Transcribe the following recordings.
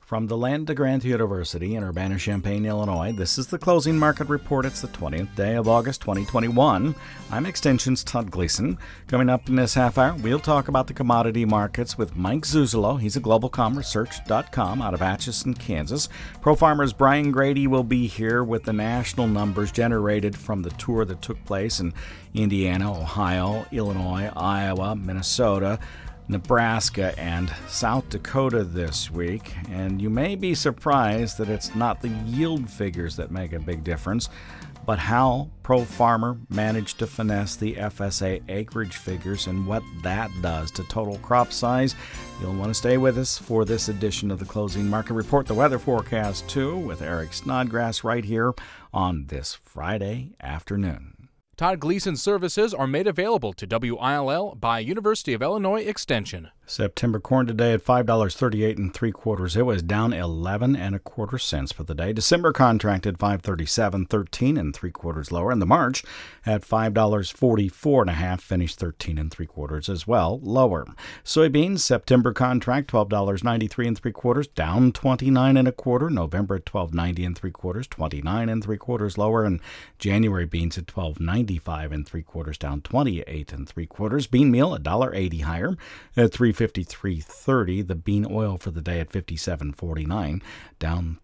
From the Land Grant University in Urbana-Champaign, Illinois, this is the Closing Market Report. It's the 20th day of August 2021. I'm Extension's Todd Gleason. Coming up in this half hour, we'll talk about the commodity markets with Mike Zuzolo. He's a globalcomresearch.com out of Atchison, Kansas. ProFarmer's Brian Grady will be here with the national numbers generated from the tour that took place in Indiana, Ohio, Illinois, Iowa, Minnesota, Nebraska, and South Dakota this week. And you may be surprised that it's not the yield figures that make a big difference, but how ProFarmer managed to finesse the FSA acreage figures and what that does to total crop size. You'll want to stay with us for this edition of the Closing Market Report, the weather forecast too, with Eric Snodgrass right here on this Friday afternoon. Todd Gleason's services are made available to WILL by University of Illinois Extension. September corn today at $5.38 3/4. It was down 11 1/4 cents for the day. December contracted $5.37, 13 3/4 lower, and the March at $5.44 1/2, finished 13 3/4 as well, lower. Soybeans September contract $12.93 3/4, down 29 1/4. November at $12.90 3/4, 29 3/4 lower, and January beans at $12.95 3/4, down 28 3/4. Bean meal $1.80 higher at $3.53.30. The bean oil for the day at $57.49, down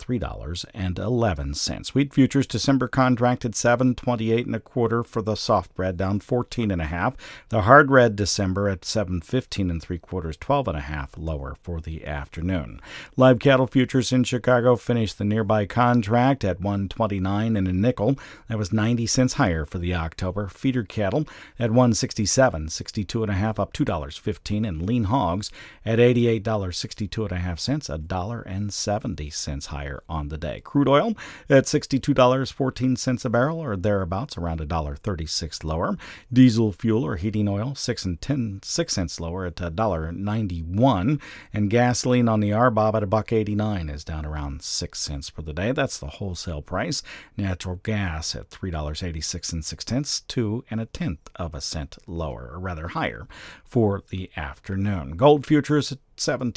$3.11. Wheat futures December contracted $7.28 1/4 for the soft bread, down 14 1/2. The hard red December at $7.15 3/4, 12 1/2 lower for the afternoon. Live cattle futures in Chicago finished the nearby contract at $1.29 and a nickel. That was 90 cents higher for the October. Feeder cattle at $1.67, 62 1/2, up $2.15, and lean hogs at $88.62 1/2, $1.70 higher on the day. Crude oil at $62.14 a barrel, or thereabouts, around $1.36 lower. Diesel fuel or heating oil 6 cents lower at $1.91, and gasoline on the RBOB at $1.89 is down around 6 cents for the day. That's the wholesale price. Natural gas at $3.86 6/10, 2 1/10 cent lower, or rather higher, for the afternoon. Gold futures at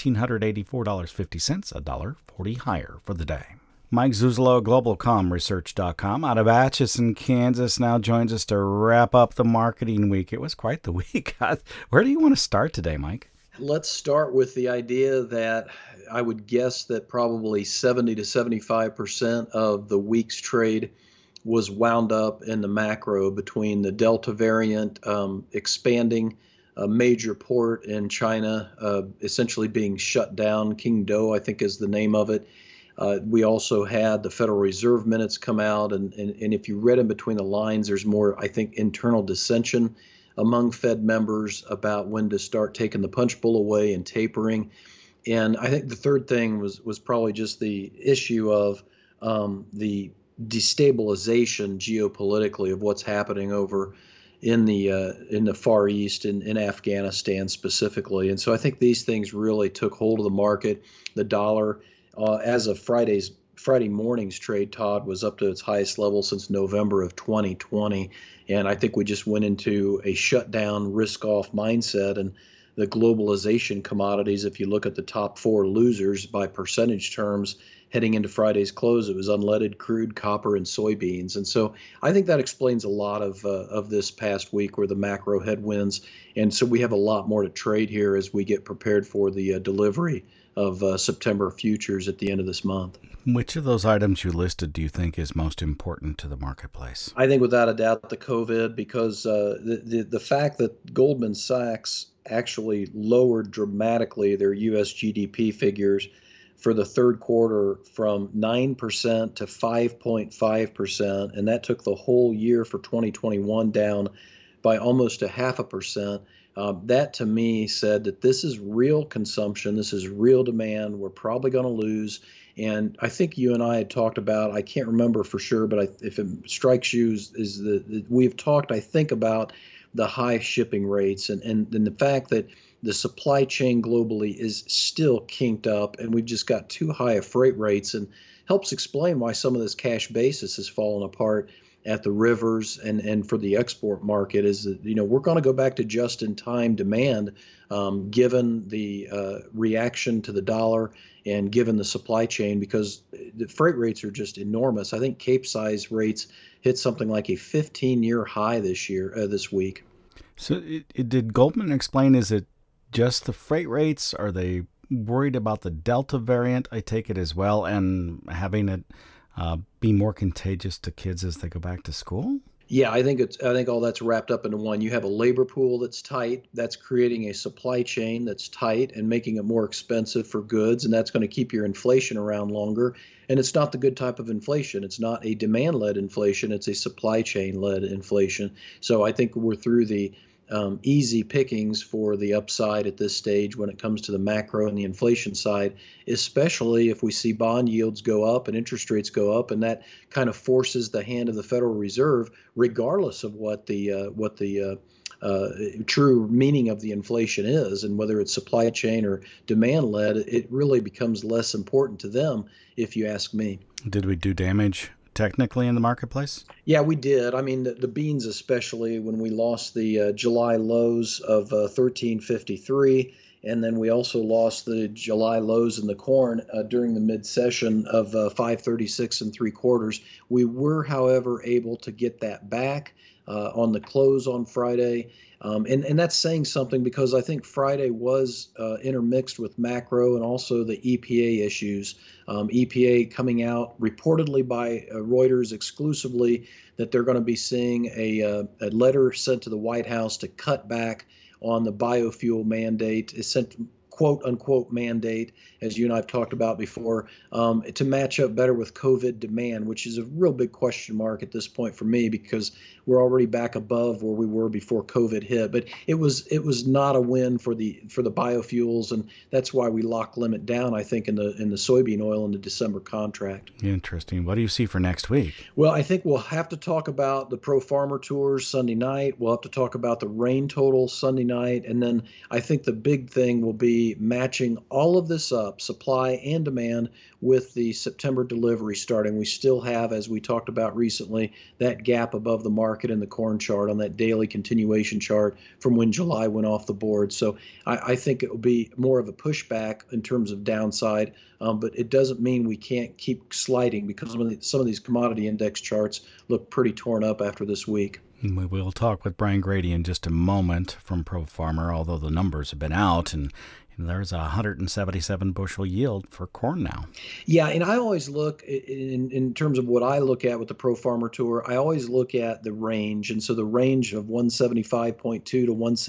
$1,784.50, $1.40 higher for the day. Mike Zuzolo, globalcomresearch.com out of Atchison, Kansas, now joins us to wrap up the marketing week. It was quite the week. Where do you want to start today, Mike? Let's start with the idea that I would guess that probably 70 to 75% of the week's trade was wound up in the macro between the Delta variant expanding, a major port in China essentially being shut down. Qingdao, I think, is the name of it. We also had the Federal Reserve minutes come out, and if you read in between the lines, there's more, I think, internal dissension among Fed members about when to start taking the punch bowl away and tapering. And I think the third thing was probably just the issue of the destabilization geopolitically of what's happening over in the Far East and in Afghanistan specifically. And so I think these things really took hold of the market. The dollar, as of Friday morning's trade, Todd, was up to its highest level since November of 2020. And I think we just went into a shutdown, risk-off mindset. And the globalization commodities, if you look at the top four losers by percentage terms, heading into Friday's close, it was unleaded crude, copper, and soybeans. And so I think that explains a lot of this past week where the macro headwinds. And so we have a lot more to trade here as we get prepared for the delivery of September futures at the end of this month. Which of those items you listed do you think is most important to the marketplace? I think without a doubt the COVID, because the fact that Goldman Sachs actually lowered dramatically their U.S. GDP figures for the third quarter from 9% to 5.5%, and that took the whole year for 2021 down by almost 0.5%. That to me said that this is real consumption, this is real demand, we're probably going to lose. And I think you and I had talked about, I can't remember for sure, but if it strikes you, is that we've talked, I think, about the high shipping rates and the fact that the supply chain globally is still kinked up, and we've just got too high of freight rates, and helps explain why some of this cash basis has fallen apart at the rivers and for the export market is that, we're going to go back to just-in-time demand, given the reaction to the dollar and given the supply chain, because the freight rates are just enormous. I think Capesize rates hit something like a 15-year high this week. So did Goldman explain, is it just the freight rates? Are they worried about the Delta variant, I take it, as well, and having it be more contagious to kids as they go back to school? Yeah, I think all that's wrapped up into one. You have a labor pool that's tight, that's creating a supply chain that's tight and making it more expensive for goods, and that's going to keep your inflation around longer. And it's not the good type of inflation. It's not a demand-led inflation. It's a supply chain-led inflation. So I think we're through the easy pickings for the upside at this stage when it comes to the macro and the inflation side, especially if we see bond yields go up and interest rates go up, and that kind of forces the hand of the Federal Reserve, regardless of what the true meaning of the inflation is, and whether it's supply chain or demand led, it really becomes less important to them, if you ask me. Did we do damage technically in the marketplace? Yeah, we did. I mean, the beans, especially when we lost the July lows of 13.53, and then we also lost the July lows in the corn during the mid-session of 5.36 3/4. We were, however, able to get that back on the close on Friday. And that's saying something, because I think Friday was intermixed with macro and also the EPA issues. EPA coming out reportedly by Reuters exclusively that they're going to be seeing a letter sent to the White House to cut back on the biofuel mandate. It's sent quote unquote mandate, as you and I've talked about before, to match up better with COVID demand, which is a real big question mark at this point for me, because we're already back above where we were before COVID hit. But it was not a win for the biofuels, and that's why we locked limit down, I think, in the soybean oil in the December contract. Interesting. What do you see for next week? Well, I think we'll have to talk about the Pro Farmer Tours Sunday night. We'll have to talk about the rain total Sunday night, and then I think the big thing will be matching all of this up, supply and demand, with the September delivery starting. We still have, as we talked about recently, that gap above the market in the corn chart on that daily continuation chart from when July went off the board. So I think it will be more of a pushback in terms of downside, but it doesn't mean we can't keep sliding, because some of these commodity index charts look pretty torn up after this week. We will talk with Brian Grady in just a moment from Pro Farmer, although the numbers have been out, and there's a 177 bushel yield for corn now. Yeah, and I always look in terms of what I look at with the Pro Farmer Tour. I always look at the range, and so the range of 175.2 to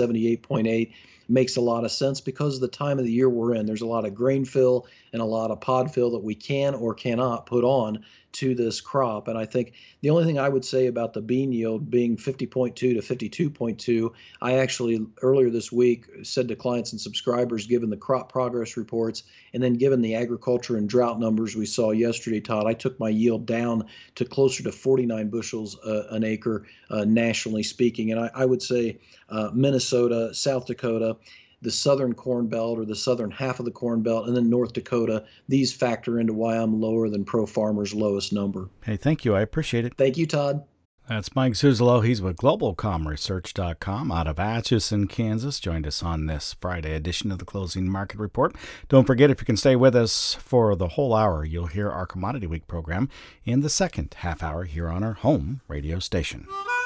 178.8 makes a lot of sense because of the time of the year we're in. There's a lot of grain fill and a lot of pod fill that we can or cannot put on to this crop. And I think the only thing I would say about the bean yield being 50.2 to 52.2, I actually earlier this week said to clients and subscribers, given the crop progress reports and then given the agriculture and drought numbers we saw yesterday, Todd, I took my yield down to closer to 49 bushels an acre nationally speaking. And I would say Minnesota, South Dakota, the southern corn belt, or the southern half of the corn belt, and then North Dakota, these factor into why I'm lower than Pro Farmer's lowest number. Hey, thank you. I appreciate it. Thank you, Todd. That's Mike Zuzolo. He's with GlobalComResearch.com out of Atchison, Kansas. Joined us on this Friday edition of the Closing Market Report. Don't forget, if you can stay with us for the whole hour, you'll hear our Commodity Week program in the second half hour here on our home radio station.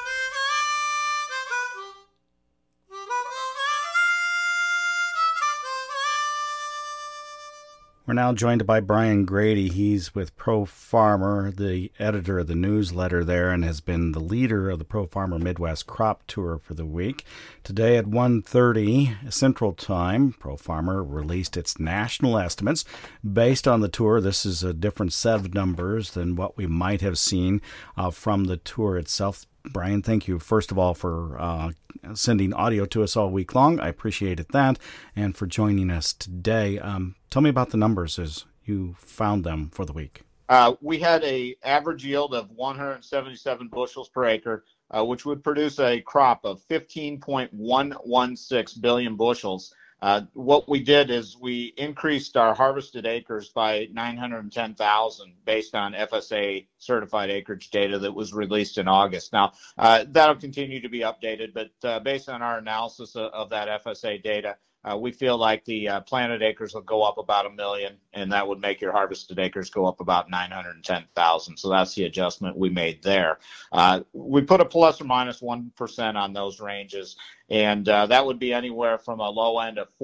We're now joined by Brian Grady. He's with Pro Farmer, the editor of the newsletter there, and has been the leader of the Pro Farmer Midwest Crop Tour for the week. Today at 1:30 Central Time, Pro Farmer released its national estimates based on the tour. This is a different set of numbers than what we might have seen from the tour itself. Brian, thank you, first of all, for sending audio to us all week long. I appreciated that, and for joining us today. Tell me about the numbers as you found them for the week. We had an average yield of 177 bushels per acre, which would produce a crop of 15.116 billion bushels. What we did is we increased our harvested acres by 910,000 based on FSA certified acreage data that was released in August. Now, that'll continue to be updated, but based on our analysis of that FSA data, we feel like the planted acres will go up about 1 million, and that would make your harvested acres go up about 910,000. So that's the adjustment we made there. We put a plus or minus 1% on those ranges, and that would be anywhere from a low end of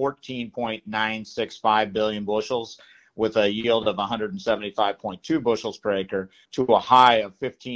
14.965 billion bushels with a yield of 175.2 bushels per acre to a high of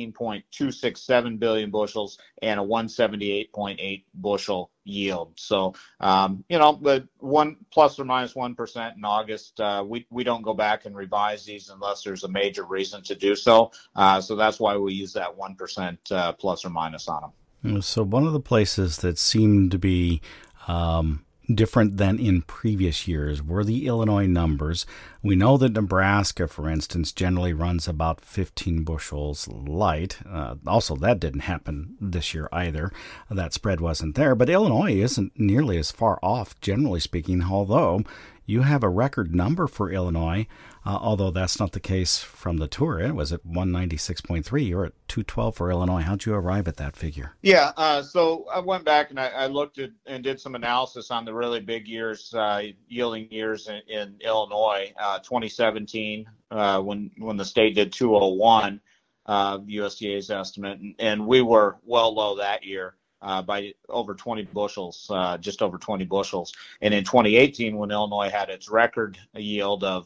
15.267 billion bushels and a 178.8 bushel yield. So, but one plus or minus 1% in August. We don't go back and revise these unless there's a major reason to do so. So that's why we use that 1% plus or minus on them. So one of the places that seemed to be different than in previous years were the Illinois numbers. We know that Nebraska, for instance, generally runs about 15 bushels light. Also, that didn't happen this year either. That spread wasn't there. But Illinois isn't nearly as far off, generally speaking, although you have a record number for Illinois, although that's not the case from the tour. It was at 196.3. You're at 212 for Illinois. How'd you arrive at that figure? Yeah, so I went back and I looked at and did some analysis on the really big years, yielding years in Illinois. 2017, when the state did 201, USDA's estimate, and we were well low that year. By over 20 bushels, just over 20 bushels. And in 2018, when Illinois had its record yield of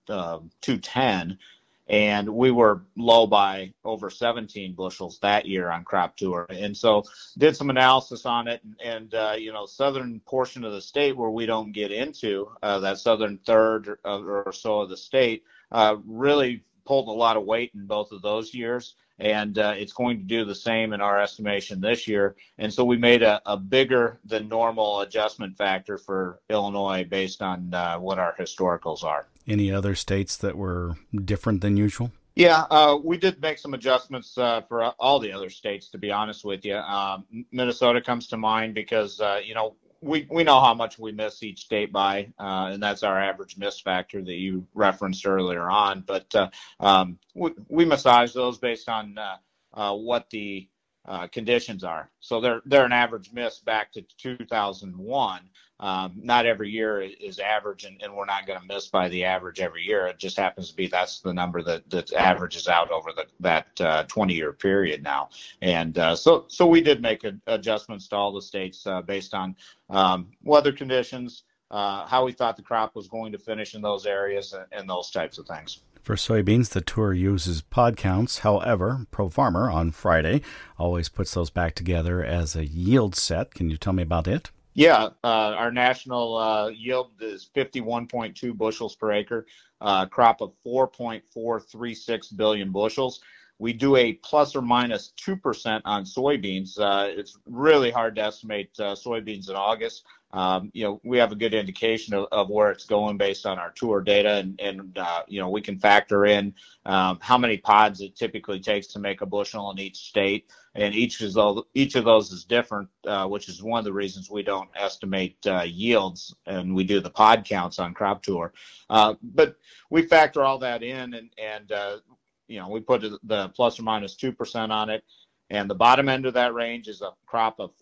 210, and we were low by over 17 bushels that year on Crop Tour. And so did some analysis on it, and southern portion of the state where we don't get into, that southern third or so of the state, really pulled a lot of weight in both of those years. And it's going to do the same in our estimation this year. And so we made a bigger than normal adjustment factor for Illinois based on what our historicals are. Any other states that were different than usual? Yeah, we did make some adjustments for all the other states, to be honest with you. Minnesota comes to mind because, we know how much we miss each state by, and that's our average miss factor that you referenced earlier on. But we massage those based on what the conditions are. So they're an average miss back to 2001. Not every year is average, and we're not going to miss by the average every year. It just happens to be that's the number that averages out over that 20-year period now. And so we did make adjustments to all the states based on weather conditions, how we thought the crop was going to finish in those areas, and those types of things. For soybeans, the tour uses pod counts. However, ProFarmer on Friday always puts those back together as a yield set. Can you tell me about it? Yeah, our national yield is 51.2 bushels per acre, crop of 4.436 billion bushels. We do a plus or minus 2% on soybeans. It's really hard to estimate soybeans in August. We have a good indication of where it's going based on our tour data, and we can factor in how many pods it typically takes to make a bushel in each state, and each of those is different, which is one of the reasons we don't estimate yields, and we do the pod counts on Crop Tour. But we factor all that in, and we put the plus or minus 2% on it, and the bottom end of that range is a crop of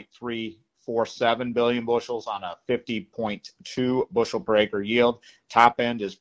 4.347 billion bushels on a 50.2 bushel per acre yield. Top end is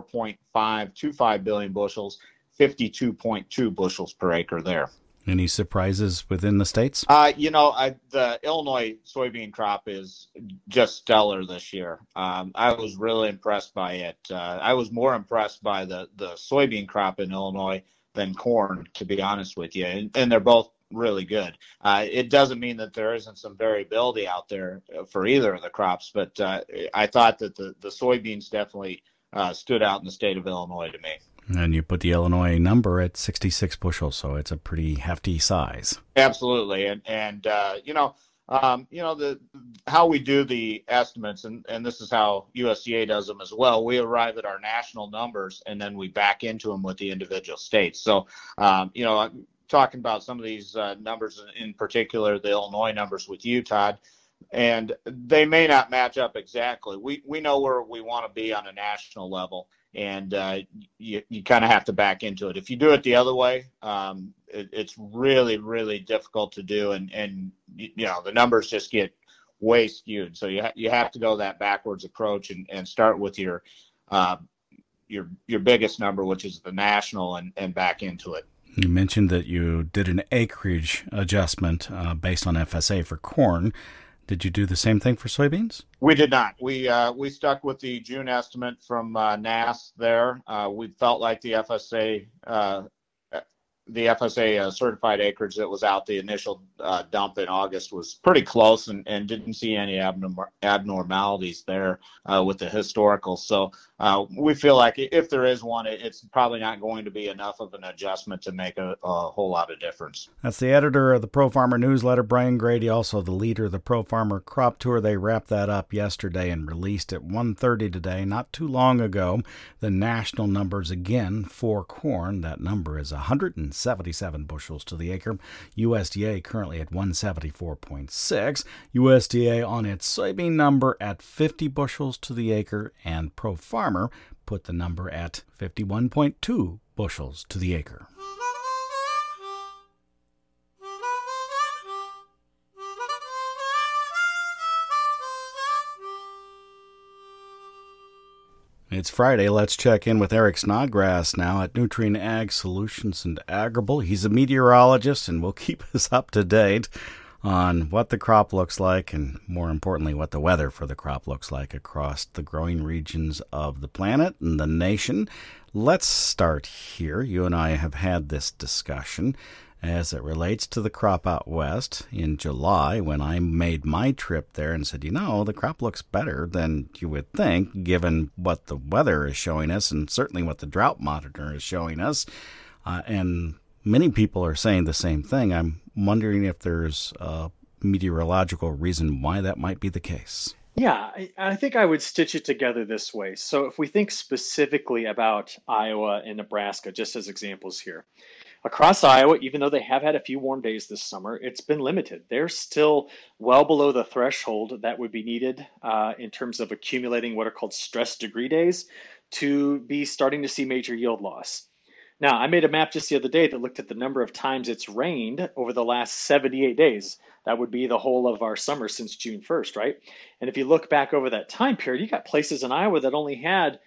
4.525 billion bushels, 52.2 bushels per acre there. Any surprises within the states? The Illinois soybean crop is just stellar this year. I was really impressed by it. I was more impressed by the soybean crop in Illinois than corn, to be honest with you. And they're both really good. It doesn't mean that there isn't some variability out there for either of the crops, but I thought that the soybeans definitely stood out in the state of Illinois to me. And you put the Illinois number at 66 bushels, so it's a pretty hefty size. Absolutely, and how we do the estimates, and this is how USDA does them as well. We arrive at our national numbers, and then we back into them with the individual states. So, talking about some of these numbers in particular, the Illinois numbers with you, Todd. and they may not match up exactly. We know where we want to be on a national level, and you kind of have to back into it. If you do it the other way, it's really, really difficult to do, and the numbers just get way skewed. So you have to go that backwards approach and start with your biggest number, which is the national, and back into it. You mentioned that you did an acreage adjustment based on FSA for corn. Did you do the same thing for soybeans? We did not. We stuck with the June estimate from NASS there. We felt like the FSA certified acreage that was out, the initial dump in August, was pretty close and didn't see any abnormalities there with the historical. So we feel like if there is one, it's probably not going to be enough of an adjustment to make a whole lot of difference. That's the editor of the Pro Farmer newsletter, Brian Grady, also the leader of the Pro Farmer Crop Tour. They wrapped that up yesterday and released at 1:30 today, not too long ago. The national numbers again for corn. That number is 177 bushels to the acre. USDA currently at 174.6. USDA on its soybean number at 50 bushels to the acre, and Pro Farmer put the number at 51.2 bushels to the acre. It's Friday. Let's check in with Eric Snodgrass now at Nutrien Ag Solutions and Agrible. He's a meteorologist and will keep us up to date on what the crop looks like and, more importantly, what the weather for the crop looks like across the growing regions of the planet and the nation. Let's start here. You and I have had this discussion as it relates to the crop out west in July when I made my trip there and said, the crop looks better than you would think given what the weather is showing us and certainly what the drought monitor is showing us. And many people are saying the same thing. I'm wondering if there's a meteorological reason why that might be the case. Yeah, I think I would stitch it together this way. So if we think specifically about Iowa and Nebraska, just as examples here, across Iowa, even though they have had a few warm days this summer, it's been limited. They're still well below the threshold that would be needed in terms of accumulating what are called stress degree days to be starting to see major yield loss. Now, I made a map just the other day that looked at the number of times it's rained over the last 78 days. That would be the whole of our summer since June 1st, right? And if you look back over that time period, you got places in Iowa that only had,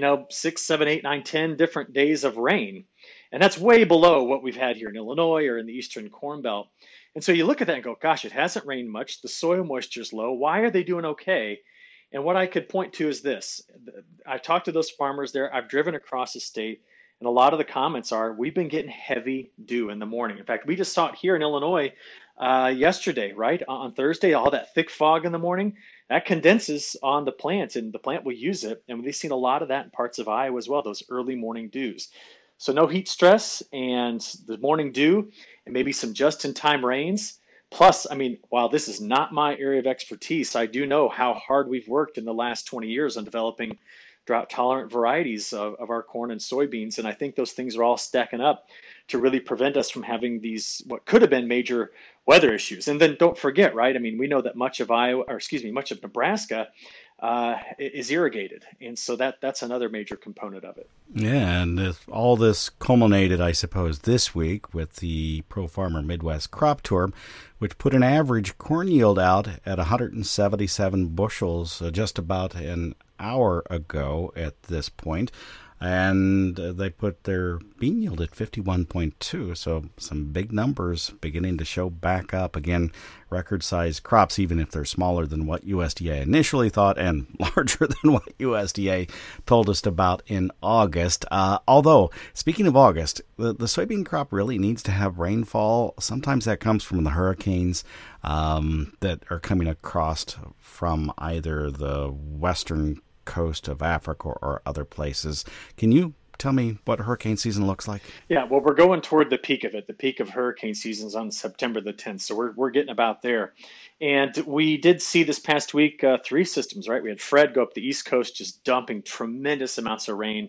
6, 7, 8, 9, 10 different days of rain. And that's way below what we've had here in Illinois or in the Eastern Corn Belt. And so you look at that and go, gosh, it hasn't rained much. The soil moisture is low. Why are they doing okay? And what I could point to is this. I've talked to those farmers there. I've driven across the state. And a lot of the comments are, we've been getting heavy dew in the morning. In fact, we just saw it here in Illinois yesterday, right? On Thursday, all that thick fog in the morning, that condenses on the plant and the plant will use it. And we've seen a lot of that in parts of Iowa as well, those early morning dews. So no heat stress and the morning dew and maybe some just-in-time rains. Plus, while this is not my area of expertise, I do know how hard we've worked in the last 20 years on developing drought-tolerant varieties of our corn and soybeans. And I think those things are all stacking up to really prevent us from having these, what could have been major weather issues. And then don't forget, right? We know that much of Nebraska is irrigated. And so that's another major component of it. Yeah, and all this culminated, I suppose, this week with the Pro Farmer Midwest Crop Tour, which put an average corn yield out at 177 bushels just about an hour ago at this point. And they put their bean yield at 51.2, so some big numbers beginning to show back up. Again, record-sized crops, even if they're smaller than what USDA initially thought and larger than what USDA told us about in August. Although, speaking of August, the soybean crop really needs to have rainfall. Sometimes that comes from the hurricanes that are coming across from either the western coast of Africa or other places. Can you tell me what hurricane season looks like? Yeah, well, we're going toward the peak of it. The peak of hurricane season is on September the 10th, so we're getting about there. And we did see this past week 3 systems, right? We had Fred go up the East Coast, just dumping tremendous amounts of rain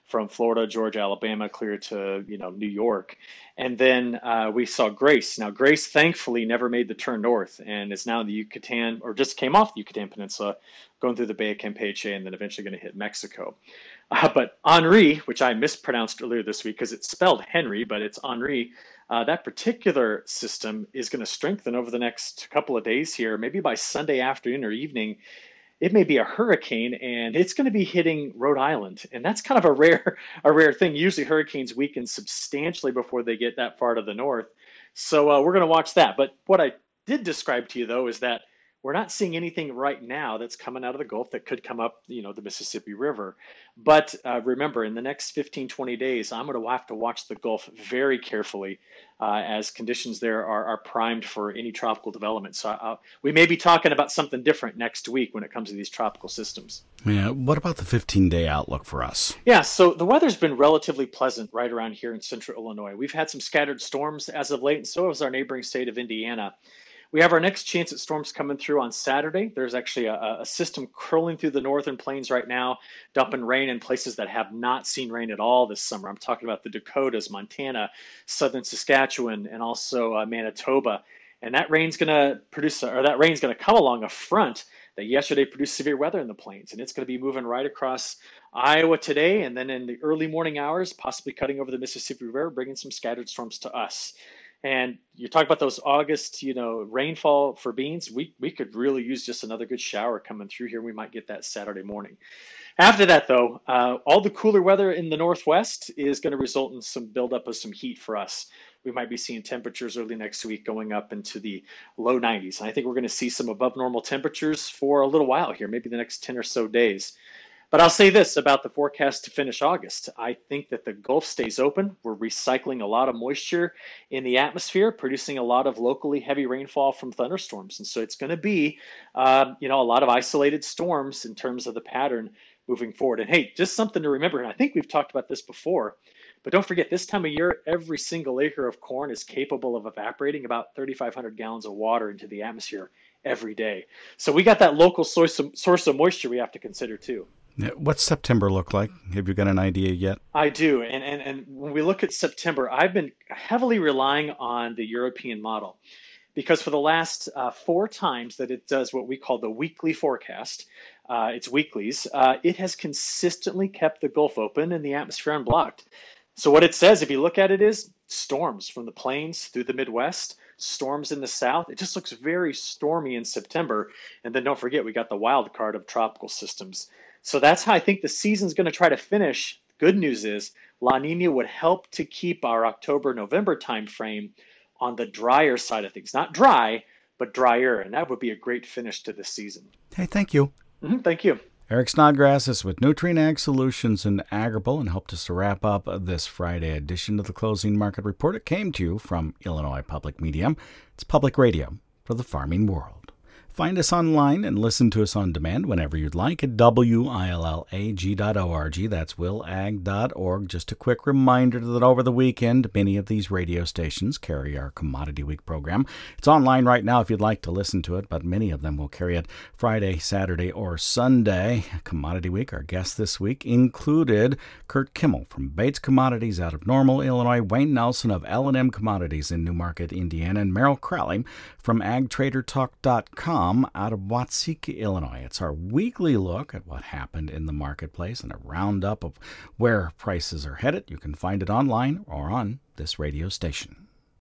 from Florida, Georgia, Alabama, clear to New York. And then we saw Grace. Now, Grace thankfully never made the turn north and is now in the Yucatan, or just came off the Yucatan Peninsula, going through the Bay of Campeche, and then eventually going to hit Mexico. But Henri, which I mispronounced earlier this week because it's spelled Henry, but it's Henri, that particular system is going to strengthen over the next couple of days here. Maybe by Sunday afternoon or evening, it may be a hurricane, and it's going to be hitting Rhode Island. And that's kind of a rare thing. Usually hurricanes weaken substantially before they get that far to the north. So we're going to watch that. But what I did describe to you, though, is that we're not seeing anything right now that's coming out of the Gulf that could come up, the Mississippi River. But remember, in the next 15, 20 days, I'm going to have to watch the Gulf very carefully as conditions there are primed for any tropical development. So we may be talking about something different next week when it comes to these tropical systems. Yeah. What about the 15-day outlook for us? Yeah, so the weather's been relatively pleasant right around here in central Illinois. We've had some scattered storms as of late, and so has our neighboring state of Indiana. We have our next chance at storms coming through on Saturday. There's actually a system curling through the northern plains right now, dumping rain in places that have not seen rain at all this summer. I'm talking about the Dakotas, Montana, southern Saskatchewan, and also Manitoba. And that rain's going to come along a front that yesterday produced severe weather in the plains, and it's going to be moving right across Iowa today, and then in the early morning hours, possibly cutting over the Mississippi River, bringing some scattered storms to us. And you talk about those August, rainfall for beans. We could really use just another good shower coming through here. We might get that Saturday morning. After that, though, all the cooler weather in the Northwest is going to result in some buildup of some heat for us. We might be seeing temperatures early next week going up into the low 90s. And I think we're going to see some above normal temperatures for a little while here, maybe the next 10 or so days. But I'll say this about the forecast to finish August. I think that the Gulf stays open. We're recycling a lot of moisture in the atmosphere, producing a lot of locally heavy rainfall from thunderstorms. And so it's going to be, a lot of isolated storms in terms of the pattern moving forward. And hey, just something to remember, and I think we've talked about this before, but don't forget, this time of year, every single acre of corn is capable of evaporating about 3,500 gallons of water into the atmosphere every day. So we got that local source of moisture we have to consider too. What's September look like? Have you got an idea yet? I do. And when we look at September, I've been heavily relying on the European model because for the last 4 times that it does what we call the weekly forecast, it's weeklies, it has consistently kept the Gulf open and the atmosphere unblocked. So what it says, if you look at it, is storms from the plains through the Midwest, storms in the south. It just looks very stormy in September. And then don't forget, we got the wild card of tropical systems. So that's how I think the season's going to try to finish. Good news is La Nina would help to keep our October-November timeframe on the drier side of things. Not dry, but drier. And that would be a great finish to the season. Hey, thank you. Thank you. Eric Snodgrass is with Nutrien Ag Solutions and Agrible and helped us to wrap up this Friday edition of the Closing Market Report. It came to you from Illinois Public Media. It's public radio for the farming world. Find us online and listen to us on demand whenever you'd like at willag.org. That's willag.org. Just a quick reminder that over the weekend, many of these radio stations carry our Commodity Week program. It's online right now if you'd like to listen to it, but many of them will carry it Friday, Saturday, or Sunday. Commodity Week, our guest this week included Kurt Kimmel from Bates Commodities out of Normal, Illinois, Wayne Nelson of L&M Commodities in Newmarket, Indiana, and Merrill Crowley from AgTraderTalk.com out of Watseka, Illinois. It's our weekly look at what happened in the marketplace and a roundup of where prices are headed. You can find it online or on this radio station.